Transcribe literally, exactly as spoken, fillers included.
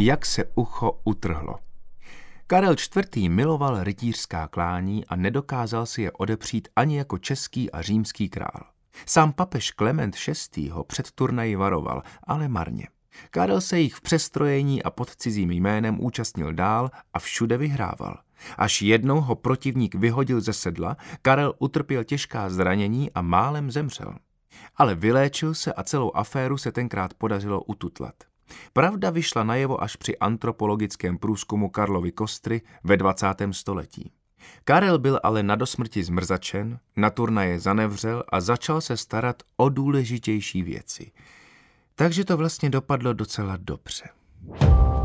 Jak se ucho utrhlo. Karel čtvrtý miloval rytířská klání a nedokázal si je odepřít ani jako český a římský král. Sám papež Klement šestý. ho před turnaji varoval, ale marně. Karel se jich v přestrojení a pod cizím jménem účastnil dál a všude vyhrával. Až jednou ho protivník vyhodil ze sedla, Karel utrpěl těžká zranění a málem zemřel. Ale vyléčil se a celou aféru se tenkrát podařilo ututlat. Pravda vyšla najevo až při antropologickém průzkumu Karlovy kostry ve dvacátém století. Karel byl ale na dosmrti zmrzačen, na turnaje zanevřel a začal se starat o důležitější věci. Takže to vlastně dopadlo docela dobře.